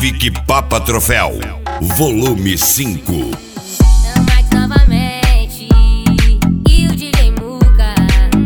Civic Papa Troféu, volume 5. Novamente, e o DJ Muca.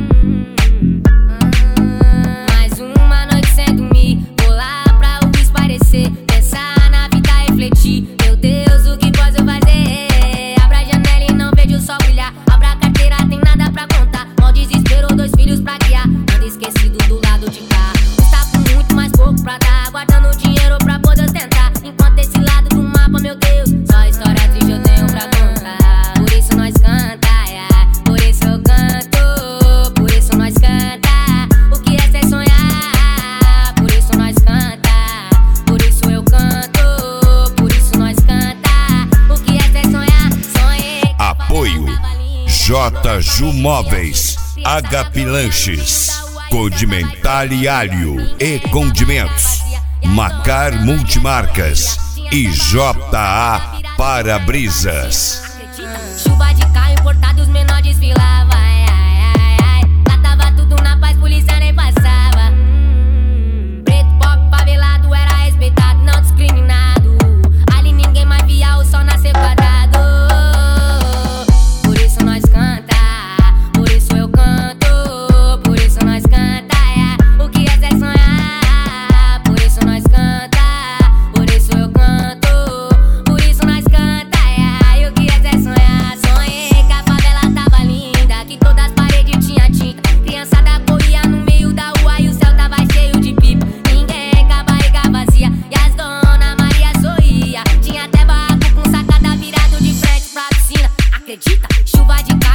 Mais uma noite sem dormir, vou lá pra o esparecer, pensar na vida, refletir. Meu Deus, o que posso fazer? Abra a janela e não vejo o sol brilhar. Abra a carteira, tem nada pra contar. Mal desespero, 2 filhos pra criar. Ando esquecido do lado de cá. Está com muito mais pouco pra dar, guardando dinheiro pra poder ostentar. Enquanto esse lado do mapa, meu Deus, só história triste eu tenho pra contar. Por isso nós canta, yeah. Por isso eu canto, por isso nós canta. O que é ser sonhar? Por isso nós canta, por isso eu canto, por isso nós canta. O que é ser sonhar? Sonhei. Apoio J. Ju Móveis, HP Lanches, Condimental e Alho e Condimentos, Macar Multimarcas e JA Para-Brisas. Chuva de carro importado, os menores desfilavam. Ai, ai, ai, ai. Lá tava tudo na paz, polícia nem passava. Preto, pobre, favelado, era respeitado, não discriminado. Ali ninguém mais via o sol nascer quadrado. Por isso nós canta, por isso eu canto, por isso nós canta, yeah. O que é ser sonhar? Por isso nós canta, por isso eu canto, por isso nós canta, yeah. E o que é ser sonhar? Sonhei que a favela tava linda, que todas as paredes tinha tinta. Criançada corria no meio da rua e o céu tava cheio de pipa. Ninguém com a barriga vazia e as dona Maria sorria. Tinha até barraco com sacada virado de frente pra piscina. Acredita? Chuva de